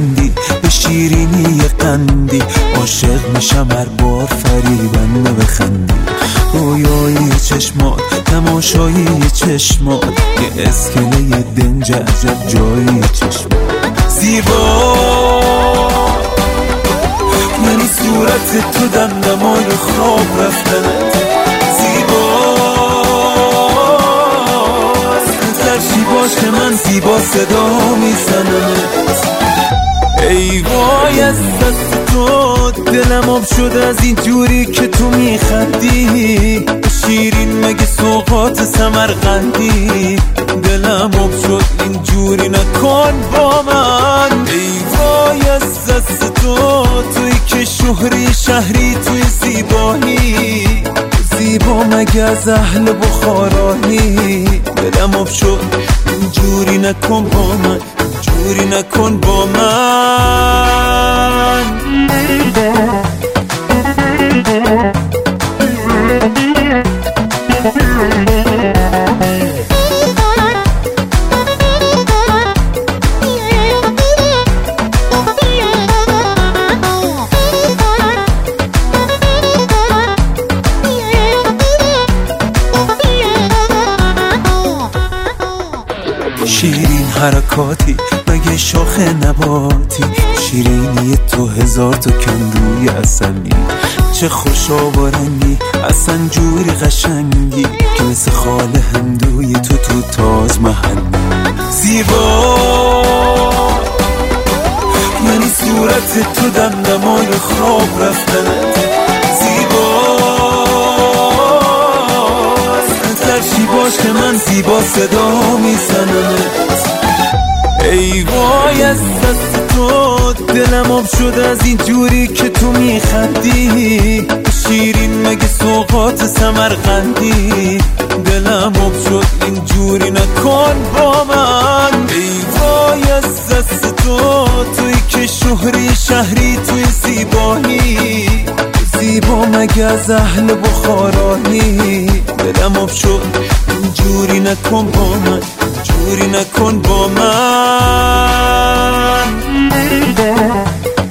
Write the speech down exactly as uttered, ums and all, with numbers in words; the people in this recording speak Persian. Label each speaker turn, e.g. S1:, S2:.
S1: بخندی، به شیرینی قندی عاشق میشم هر بار فریبنده بخندی. رویایی چشمات، تماشایی چشمات، یه اسکله دنج عجب جایی چشمات. زیبا یعنی صورت تو دمدمای خواب رفتنت، زیباست باش که من زیبا صدا میزنمت. ای وای از دست تو دلم آب شد از این جوری که تو میخندی، شیرین مگه سوغات سمرقندی. دلم آب شد این جوری نکن با من. ای وای از دست تو، توی که شهری شهری توی زیبایی، زیبا مگه از اهل بخارایی. دلم آب شد اینجوری نکن با من، اینجوری نکن با من. شیرین حرکاتی مگه شاخ نباتی، شیرینی تو هزار تا کندوی اصلی. چه خوشا و رنگی اصلا جوری قشنگی که مثل خال هندوی تو تو تاج محل. زیبا یعنی صورت تو دمدمای خواب رفتنت، زیباست باش که من زیبا صدا میزنمت. ای وای از دست تو دلم آب شد از این جوری که تو میخندی، شیرین مگه سوغات سمرقندی. دلم آب شد این جوری نکن با من. ای وای از دست تو، توی که شهری شهری توی زیبایی، زیبا مگه از اهل بخارایی. دلم آب شد اینجوری نکن با من، اینجوری نکن با من.